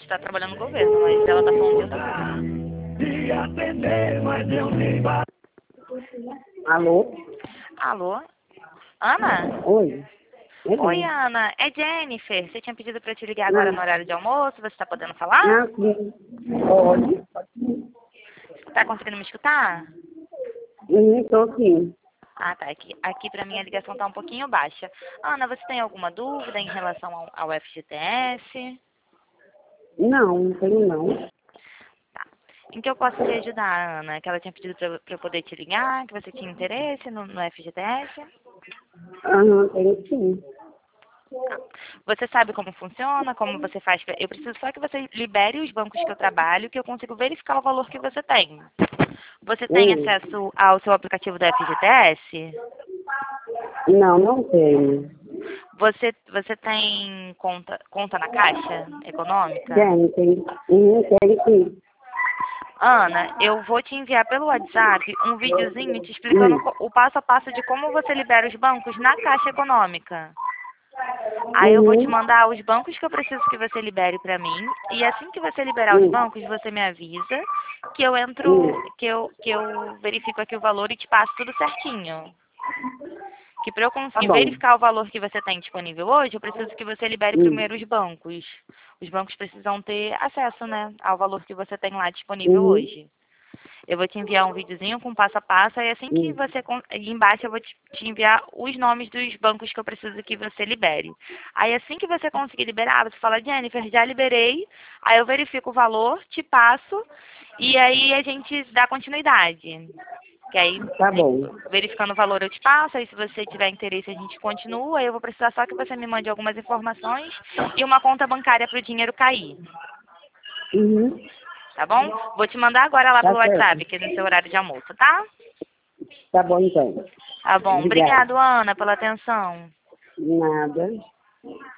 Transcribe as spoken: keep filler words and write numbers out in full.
está trabalhando no governo, mas ela tá falando de outra coisa. Alô? Alô? Ana? Oi. Oi, Ana. É Jennifer. Você tinha pedido para eu te ligar agora no horário de almoço. Você está podendo falar? Ah, sim. Pode. Tá conseguindo me escutar? Uhum, tô sim. Ah, tá. Aqui, aqui para mim a ligação tá um pouquinho baixa. Ana, você tem alguma dúvida em relação ao, ao F G T S? Não, não tenho não. Tá. Em que eu posso te ajudar, Ana? Que ela tinha pedido para eu poder te ligar, que você tinha interesse no, no F G T S? Aham, tenho sim. Tá. Você sabe como funciona, como você faz? Eu preciso só que você libere os bancos que eu trabalho, que eu consigo verificar o valor que você tem. Você tem Hum. acesso ao seu aplicativo da F G T S? Não, não tenho. Você, você tem conta, conta na Caixa Econômica? Tenho, tenho. Uhum, tenho sim. Ana, eu vou te enviar pelo WhatsApp um videozinho te explicando Hum. co- o passo a passo de como você libera os bancos na Caixa Econômica. Aí eu vou te Uhum. mandar os bancos que eu preciso que você libere para mim. E assim que você liberar os Hum. bancos, você me avisa que eu entro, Hum. que eu, que eu verifico aqui o valor e te passo tudo certinho. Que para eu Tá conseguir bom. verificar o valor que você tem disponível hoje, eu preciso que você libere Hum. primeiro os bancos. Os bancos precisam ter acesso, né, ao valor que você tem lá disponível Uhum. hoje. Eu vou te enviar um videozinho com passo a passo, e assim que Hum. você, con- e embaixo eu vou te, te enviar os nomes dos bancos que eu preciso que você libere. Aí assim que você conseguir liberar, você fala, Jennifer, já liberei, aí eu verifico o valor, te passo, e aí a gente dá continuidade. Que aí, Tá bom. verificando o valor, eu te passo, aí se você tiver interesse, a gente continua, aí eu vou precisar só que você me mande algumas informações e uma conta bancária para o dinheiro cair. Uhum. Tá bom? Vou te mandar agora lá Tá pelo certo. WhatsApp, que é no seu horário de almoço, tá? Tá bom então. Tá bom. Obrigada. Obrigado, Ana, pela atenção. Nada.